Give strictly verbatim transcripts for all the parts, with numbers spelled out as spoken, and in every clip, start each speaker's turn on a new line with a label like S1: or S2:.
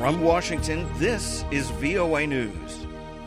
S1: From Washington, this is V O A News.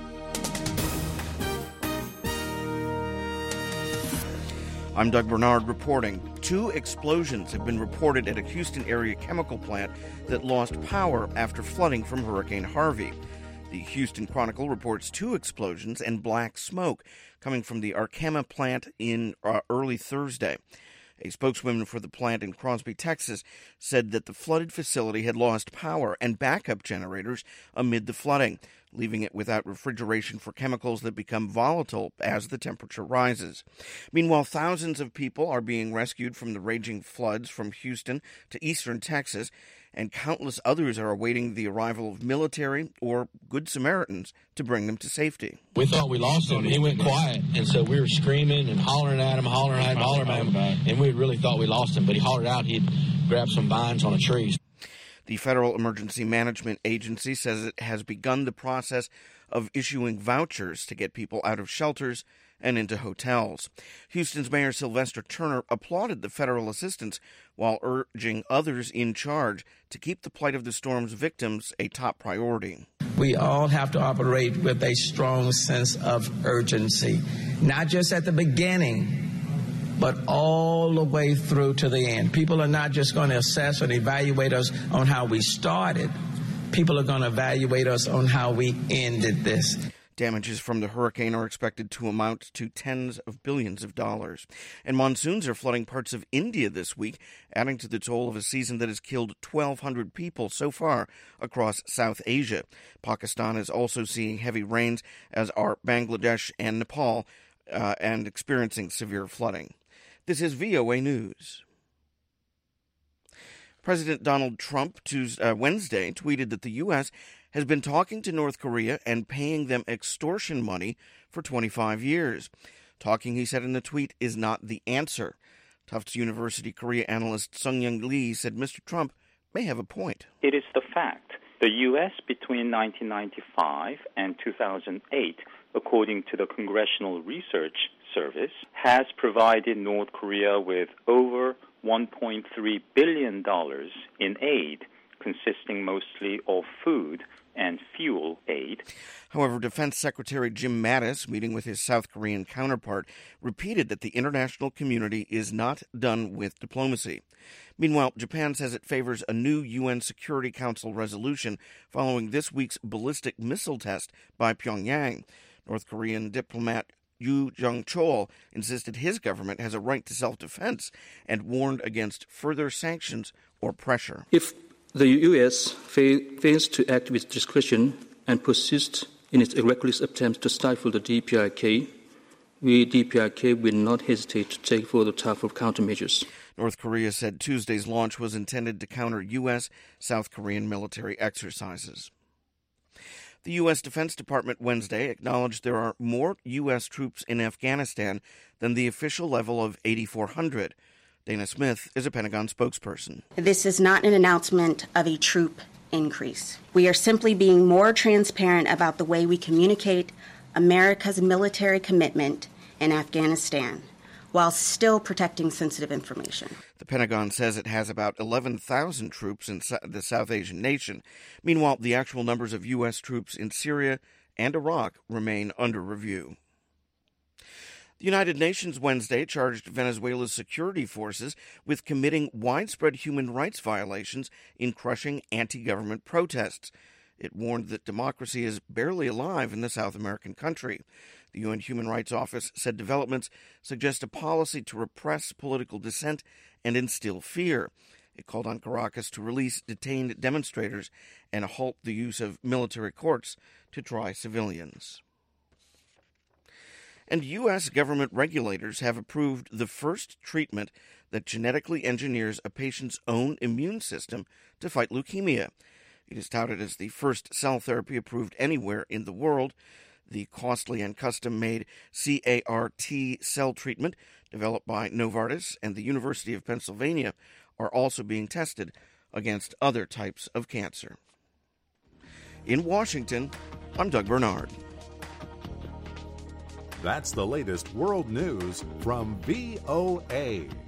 S1: I'm Doug Bernard reporting. Two explosions have been reported at a Houston area chemical plant that lost power after flooding from Hurricane Harvey. The Houston Chronicle reports two explosions and black smoke coming from the Arkema plant in uh, early Thursday. A spokeswoman for the plant in Crosby, Texas, said that the flooded facility had lost power and backup generators amid the flooding, leaving it without refrigeration for chemicals that become volatile as the temperature rises. Meanwhile, thousands of people are being rescued from the raging floods from Houston to eastern Texas, and countless others are awaiting the arrival of military or Good Samaritans to bring them to safety.
S2: We thought we lost him. He went quiet, and so we were screaming and hollering at him, hollering at him, hollering at him, and we really thought we lost him, but he hollered out he'd grabbed some vines on a tree.
S1: The Federal Emergency Management Agency says it has begun the process of issuing vouchers to get people out of shelters and into hotels. Houston's Mayor Sylvester Turner applauded the federal assistance while urging others in charge to keep the plight of the storm's victims a top priority.
S3: We all have to operate with a strong sense of urgency, not just at the beginning, but all the way through to the end. People are not just going to assess and evaluate us on how we started. People are going to evaluate us on how we ended this.
S1: Damages from the hurricane are expected to amount to tens of billions of dollars. And monsoons are flooding parts of India this week, adding to the toll of a season that has killed twelve hundred people so far across South Asia. Pakistan is also seeing heavy rains, as are Bangladesh and Nepal, uh, and experiencing severe flooding. This is V O A News. President Donald Trump Tuesday, uh, Wednesday tweeted that the U S has been talking to North Korea and paying them extortion money for twenty-five years. Talking, he said in the tweet, is not the answer. Tufts University Korea analyst Sung-Young Lee said Mister Trump may have a point.
S4: It is the fact. The U S between nineteen ninety-five and two thousand eight, according to the Congressional Research Service, has provided North Korea with over one point three billion dollars in aid, consisting mostly of food and fuel aid.
S1: However, Defense Secretary Jim Mattis, meeting with his South Korean counterpart, repeated that the international community is not done with diplomacy. Meanwhile, Japan says it favors a new U N Security Council resolution following this week's ballistic missile test by Pyongyang. North Korean diplomat Yoo Jung-chol insisted his government has a right to self-defense and warned against further sanctions or pressure.
S5: If the U S fa- fails to act with discretion and persists in its reckless attempts to stifle the D P R K, we, D P R K, will not hesitate to take further tougher countermeasures.
S1: North Korea said Tuesday's launch was intended to counter U S South Korean military exercises. The U S Defense Department Wednesday acknowledged there are more U S troops in Afghanistan than the official level of eighty-four hundred. Dana Smith is a Pentagon spokesperson.
S6: This is not an announcement of a troop increase. We are simply being more transparent about the way we communicate America's military commitment in Afghanistan, while still protecting sensitive information.
S1: The Pentagon says it has about eleven thousand troops in the South Asian nation. Meanwhile, the actual numbers of U S troops in Syria and Iraq remain under review. The United Nations Wednesday charged Venezuela's security forces with committing widespread human rights violations in crushing anti-government protests. It warned that democracy is barely alive in the South American country. The U N Human Rights Office said developments suggest a policy to repress political dissent and instill fear. It called on Caracas to release detained demonstrators and halt the use of military courts to try civilians. And U S government regulators have approved the first treatment that genetically engineers a patient's own immune system to fight leukemia. It is touted as the first cell therapy approved anywhere in the world. The costly and custom-made C A R T cell treatment, developed by Novartis and the University of Pennsylvania, are also being tested against other types of cancer. In Washington, I'm Doug Bernard.
S7: That's the latest world news from V O A.